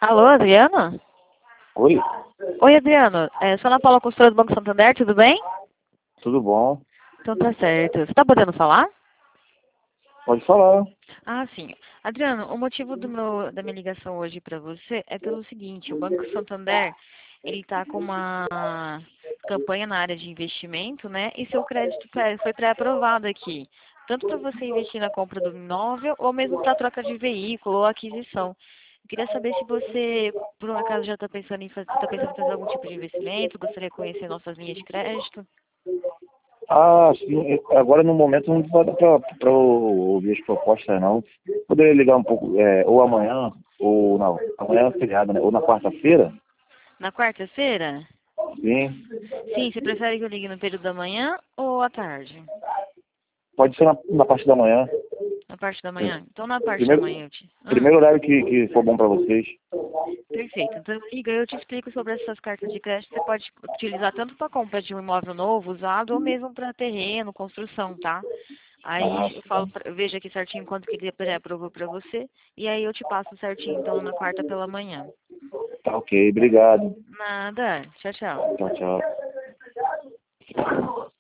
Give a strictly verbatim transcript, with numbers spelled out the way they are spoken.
Alô, Adriano? Oi, Oi, Adriano. É, sou Ana Paula, consultora do Banco Santander, tudo bem? tudo bom? Então tá certo. Você tá podendo falar? Pode falar. Ah, sim. Adriano, o motivo do meu, da minha ligação hoje para você é pelo seguinte, o Banco Santander, ele tá com uma campanha na área de investimento, né? E seu crédito pré- foi pré-aprovado aqui. Tanto para você investir na compra do imóvel ou mesmo para troca de veículo ou aquisição. Eu queria saber se você, por um acaso, já está pensando em fazer, tá pensando em fazer algum tipo de investimento, gostaria de conhecer nossas linhas de crédito. Ah, sim, agora no momento não vai dar para ouvir as propostas, não. Poderia ligar um pouco, é, ou amanhã, ou não, amanhã é feriado, né? Ou na quarta-feira? Na quarta-feira? Sim, Sim, você prefere que eu ligue no período da manhã ou à tarde? pode ser na, na parte da manhã. Na parte da manhã? Então, na parte da Primeiro, manhã eu te... Ah, primeiro horário que, que for bom para vocês. perfeito. Então, liga, eu te explico sobre essas cartas de crédito. Você pode utilizar tanto para compra de um imóvel novo, usado, ou mesmo para terreno, construção, tá? Aí Ah, eu falo, sim. pra- eu vejo aqui certinho quanto que ele aprovou para você, e aí eu te passo certinho, então, na quarta pela manhã. Tá ok, obrigado. Nada. Tchau, tchau. Tchau, tchau.